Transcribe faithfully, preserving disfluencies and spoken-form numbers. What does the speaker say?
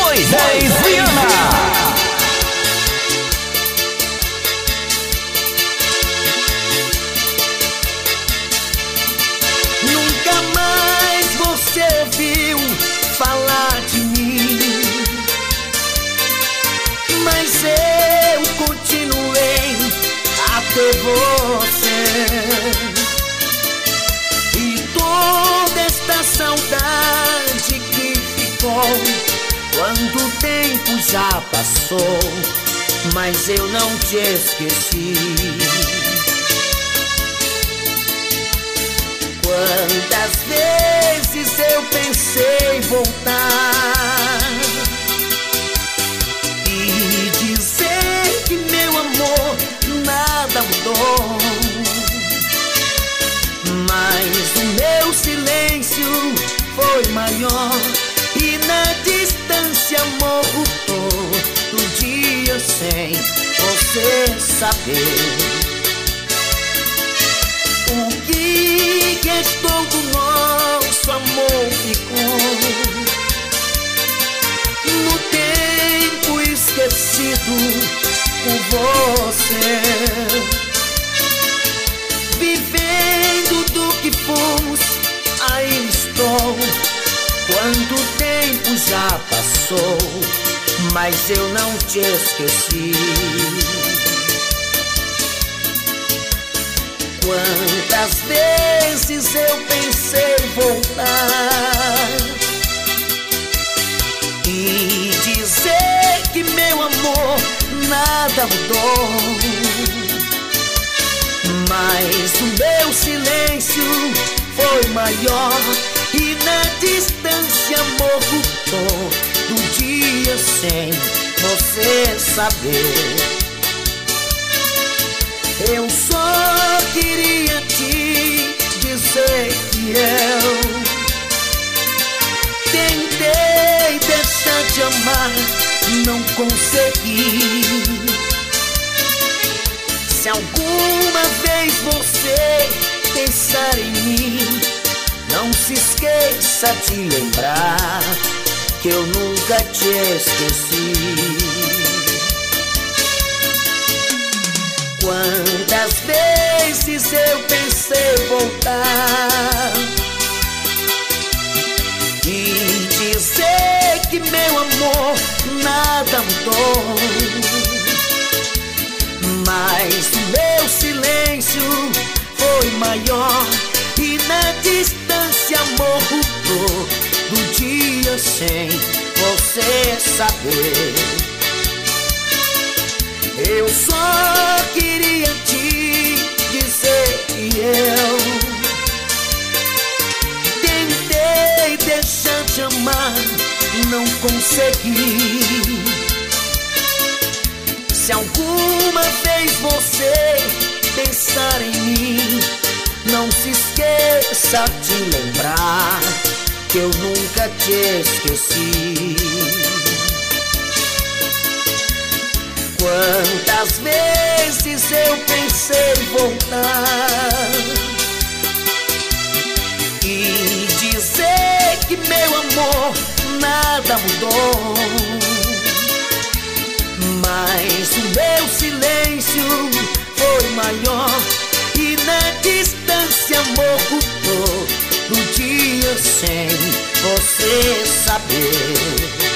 Moisés Viana. Nunca mais você ouviu falar de mim, mas eu continuei a ter você. E toda esta saudade que ficou quando o tempo já passou, mas eu não te esqueci. Quantas vezes eu pensei voltar e dizer que meu amor nada mudou, mas o meu silêncio foi maior e na distância morro todo dia sem você saber. O que restou do nosso amor ficou no tempo esquecido por você, vivendo do que fomos, ainda estou. Quanto tempo já passou, mas eu não te esqueci. Quantas vezes eu pensei voltar e dizer que meu amor nada mudou, mas o meu silêncio foi maior e na distância morro todo dia sem você saber. Eu só queria te dizer que eu tentei deixar de amar, não consegui. Se alguma vez você pensar em mim, não se esqueça de lembrar que eu nunca te esqueci. Quantas vezes eu pensei voltar e dizer que meu amor nada mudou, mas o meu silêncio foi maior e na distância morro todo dia sem você saber. Eu só queria te dizer que eu tentei deixar de amar, não consegui. Se alguma vez você pensar em mim, não se esqueça de lembrar que eu nunca te esqueci. Quantas vezes eu pensei voltar e dizer que meu amor nada mudou, mas o meu silêncio foi maior e na distância morro todo dia sem você saber.